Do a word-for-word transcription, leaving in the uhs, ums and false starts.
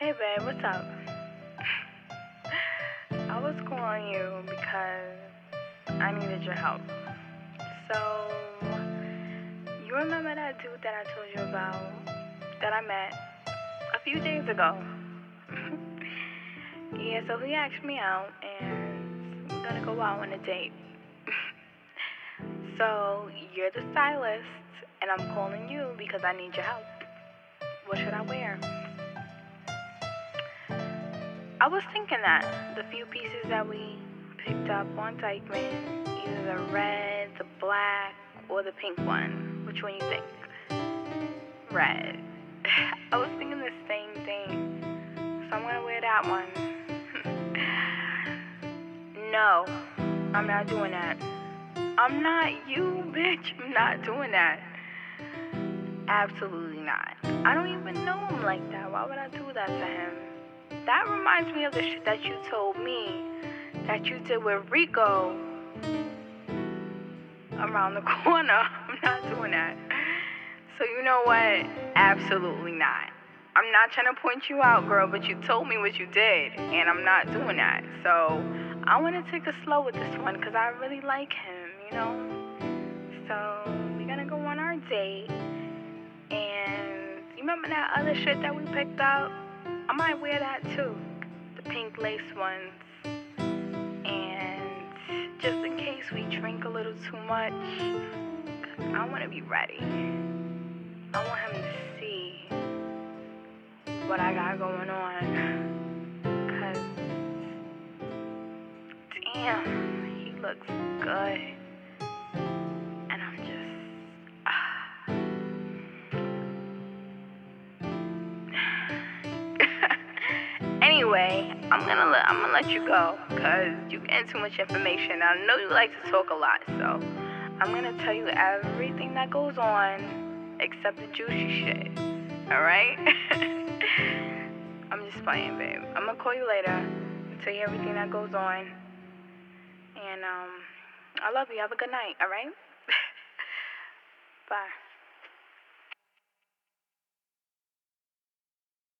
Hey babe, what's up? I was calling you because I needed your help. So, you remember that dude that I told you about that I met a few days ago? Yeah, so he asked me out and we're gonna go out on a date. So, you're the stylist and I'm calling you because I need your help. What should I wear? I was thinking that the few pieces that we picked up on Dykeman, either the red, the black, or the pink one. Which one you think? Red. I was thinking the same thing, so I'm gonna wear that one. No, I'm not doing that. I'm not you, bitch. I'm not doing that. Absolutely not. I don't even know him like that. Why would I do that to him? That reminds me of the shit that you told me that you did with Rico around the corner. I'm not doing that. So you know what? Absolutely not. I'm not trying to point you out, girl, but you told me what you did, and I'm not doing that. So I want to take it slow with this one because I really like him, you know? So we're going to go on our date, and you remember that other shit that we picked up? I might wear that too, the pink lace ones. And just in case we drink a little too much, I want to be ready. I want him to see what I got going on. Cause, damn, he looks good. And I'm just, ah. Anyway, I'm gonna let I'm gonna let you go because you're getting too much information. I know you like to talk a lot, so I'm gonna tell you everything that goes on except the juicy shit. All right? I'm just playing, babe. I'm gonna call you later and tell you everything that goes on. And um, I love you. Have a good night. All right? Bye.